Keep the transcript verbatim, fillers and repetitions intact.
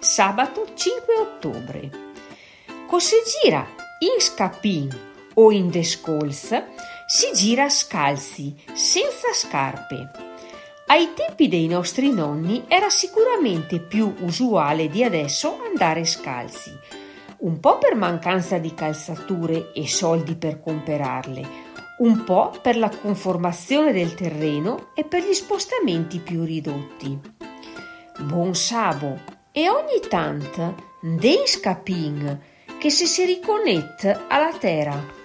sabato cinque ottobre. Cosa si gira in scapin o in descalz, si gira scalzi, senza scarpe. Ai tempi dei nostri nonni era sicuramente più usuale di adesso andare scalzi, un po' per mancanza di calzature e soldi per comperarle, un po' per la conformazione del terreno e per gli spostamenti più ridotti. Buon sabo e ogni tanto den scapin che se si riconnette alla terra.